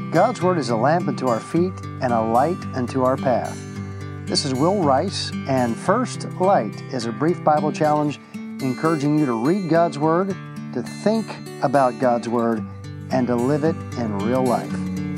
God's Word is a lamp unto our feet and a light unto our path. This is Will Rice, and First Light is a brief Bible challenge encouraging you to read God's Word, to think about God's Word, and to live it in real life.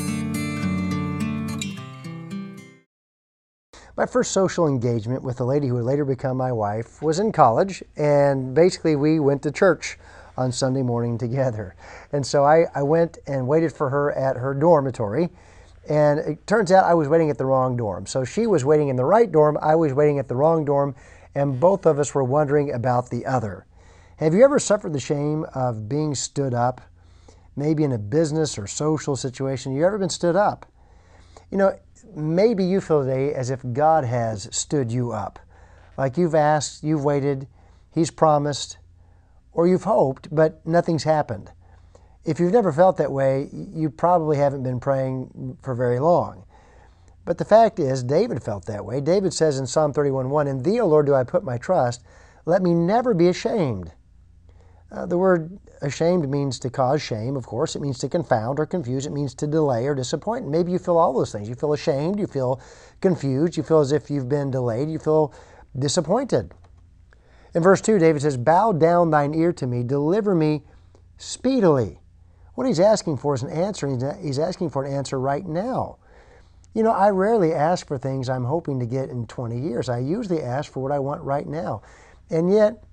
My first social engagement with a lady who would later become my wife was in college, and basically we went to church on Sunday morning together. And so I went and waited for her at her dormitory, and it turns out I was waiting at the wrong dorm. So she was waiting in the right dorm, I was waiting at the wrong dorm, and both of us were wondering about the other. Have you ever suffered the shame of being stood up, maybe in a business or social situation? You ever been stood up? You know, maybe you feel today as if God has stood you up. Like you've asked, you've waited, He's promised, or you've hoped, but nothing's happened. If you've never felt that way, you probably haven't been praying for very long. But the fact is, David felt that way. David says in Psalm 31:1, "In Thee, O Lord, do I put my trust. Let me never be ashamed." The word ashamed means to cause shame, of course. It means to confound or confuse. It means to delay or disappoint. Maybe you feel all those things. You feel ashamed, you feel confused, you feel as if you've been delayed, you feel disappointed. In verse 2, David says, "Bow down thine ear to me, deliver me speedily." What he's asking for is an answer. He's asking for an answer right now. You know, I rarely ask for things I'm hoping to get in 20 years. I usually ask for what I want right now. And yet,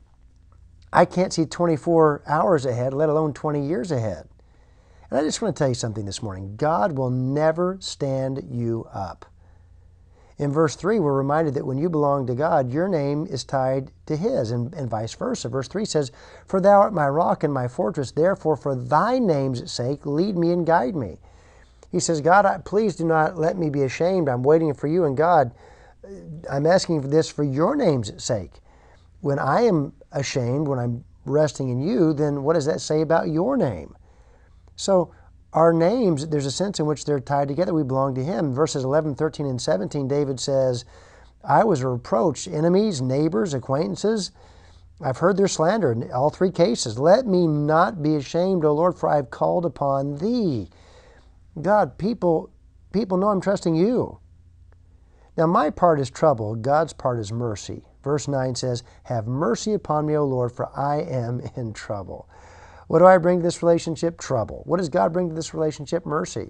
I can't see 24 hours ahead, let alone 20 years ahead. And I just want to tell you something this morning. God will never stand you up. In verse 3, we're reminded that when you belong to God, your name is tied to His, and vice versa. Verse 3 says, "For thou art my rock and my fortress, therefore for thy name's sake lead me and guide me." He says, God, please do not let me be ashamed. I'm waiting for you, and God, I'm asking for this for your name's sake. When I am ashamed, when I'm resting in you, then what does that say about your name? So our names, there's a sense in which they're tied together. We belong to Him. Verses 11, 13, and 17, David says, "I was reproached, enemies, neighbors, acquaintances. I've heard their slander in all three cases. Let me not be ashamed, O Lord, for I have called upon Thee." God, people know I'm trusting You. Now my part is trouble, God's part is mercy. Verse 9 says, "Have mercy upon me, O Lord, for I am in trouble." What do I bring to this relationship? Trouble. What does God bring to this relationship? Mercy.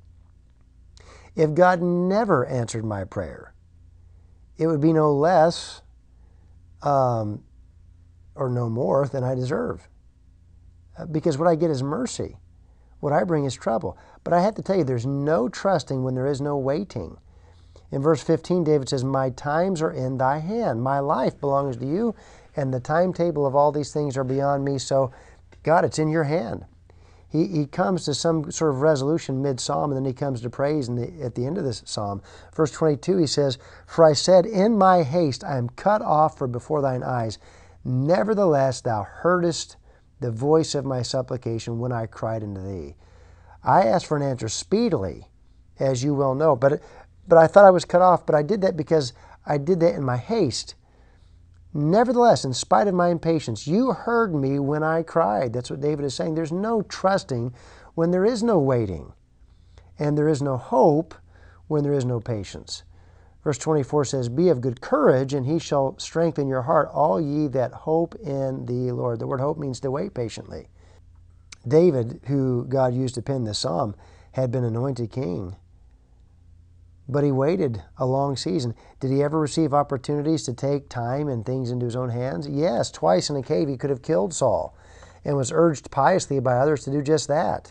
If God never answered my prayer, it would be no less or no more than I deserve. Because what I get is mercy. What I bring is trouble. But I have to tell you, there's no trusting when there is no waiting. In verse 15, David says, "My times are in Thy hand. My life belongs to You, and the timetable of all these things are beyond me. So, God, it's in Your hand." He comes to some sort of resolution mid-psalm, and then he comes to praise at the end of this psalm. Verse 22, he says, "For I said, in my haste I am cut off from before Thine eyes. Nevertheless, Thou heardest the voice of my supplication when I cried unto Thee." I asked for an answer speedily, as you well know, but I thought I was cut off, but I did that because I did that in my haste. Nevertheless, in spite of my impatience, You heard me when I cried. That's what David is saying. There's no trusting when there is no waiting, and there is no hope when there is no patience. Verse 24 says, "Be of good courage, and He shall strengthen your heart, all ye that hope in the Lord." The word hope means to wait patiently. David, who God used to pen this psalm, had been anointed king. But he waited a long season. Did he ever receive opportunities to take time and things into his own hands? Yes, twice in a cave he could have killed Saul and was urged piously by others to do just that.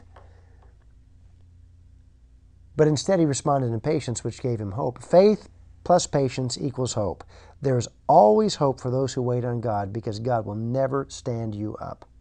But instead he responded in patience, which gave him hope. Faith plus patience equals hope. There is always hope for those who wait on God, because God will never stand you up.